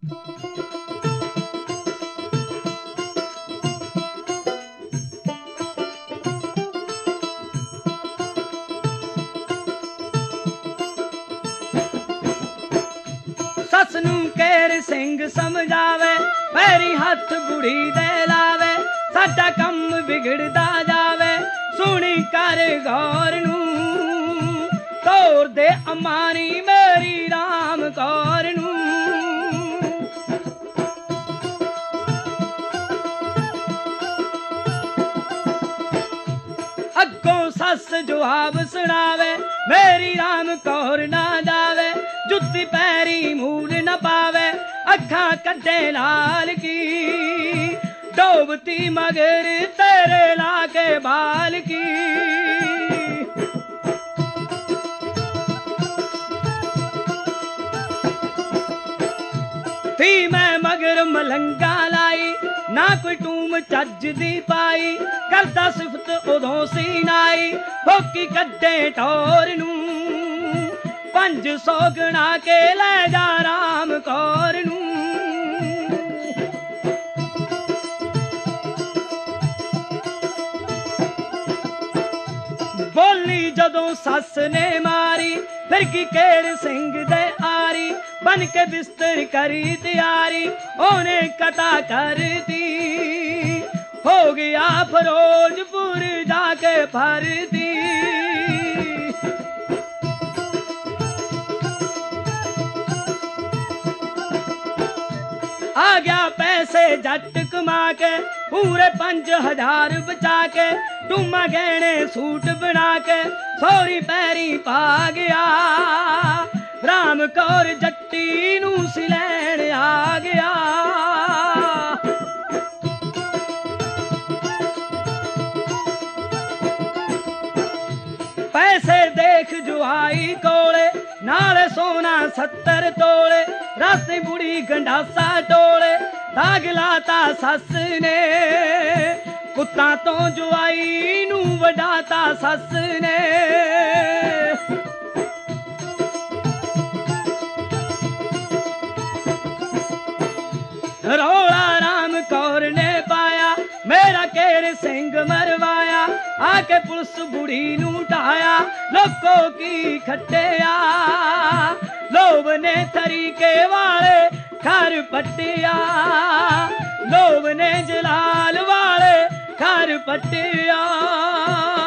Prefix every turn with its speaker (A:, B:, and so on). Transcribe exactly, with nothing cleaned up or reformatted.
A: सस नूं केर सिंह समझावे, पैरी हथ बुढ़ी दे लावे, साडा कम बिगड़दा जावे, सुनी कर गौर नूं, तोर दे अमानी मेरी राम कौर नूं। अगों सस जवाब सुनावे, मेरी राम कौर ना जावे, जुत्ती पैरी मूल न पावे, अखा कड्डे लाल की, डोबती मगर तेरे लाके बाल की। थी मैं मगर मलंगा लाई, ना कोई टूम चज दी पाई, करदा सिफत उदों सी नाई, फोकी कड्डे टोर नूं, पंज सौ गणा के ले जा राम कौर नूं। बोली जदों सस ने मारी, फिर की केर सिंह दे आरी, बन के बिस्तर करी तैयारी, ओने कथा कर दी, हो गया फिरोजपुर जाके भर दी। आ गया पैसे जट कमा के, पूरे पंज हजार बचा के, टूमा गहने सूट बना के, सोरी पैरी पा गया, राम कौर जट्टी नूं सिलैण आ गया। पैसे देख जुआई कोले, नाले सोना सत्तर तोले, रास्ते बुढ़ी गंडासा टोले, दाग लाता सस ने, पुत्ता तो जुआई नूं वडाता सस ने। रौला राम कौर ने पाया, मेरा केर सिंह मरवाया, आके पुलिस बुढ़ी नूं ढाया, लोगों की खट्टिया, लोभ ने तरीके वाले घर पट्टिया, लोभ ने जलाल वाले घर पट्टिया।